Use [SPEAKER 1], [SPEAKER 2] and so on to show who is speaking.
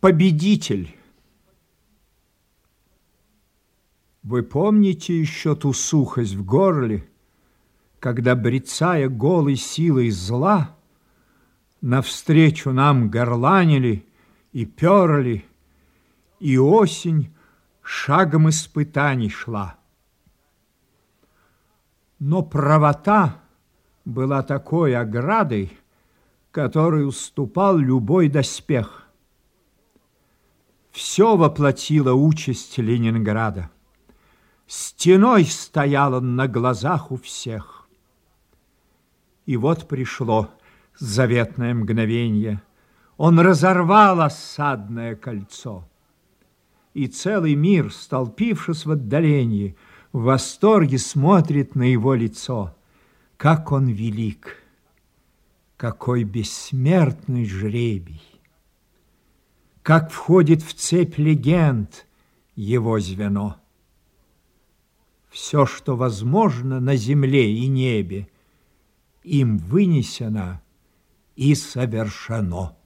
[SPEAKER 1] Победитель. Вы помните еще ту сухость в горле, когда, брецая голой силой зла, навстречу нам горланили и перли, и осень шагом испытаний шла. Но правота была такой оградой, которой уступал любой доспех. Все воплотила участь Ленинграда. Стеной стоял он на глазах у всех. И вот пришло заветное мгновенье. Он разорвал осадное кольцо. И целый мир, столпившись в отдалении, в восторге смотрит на его лицо. Как он велик! Какой бессмертный жребий! Как входит в цепь легенд его звено. Все, что возможно на земле и небе, им вынесено и совершено.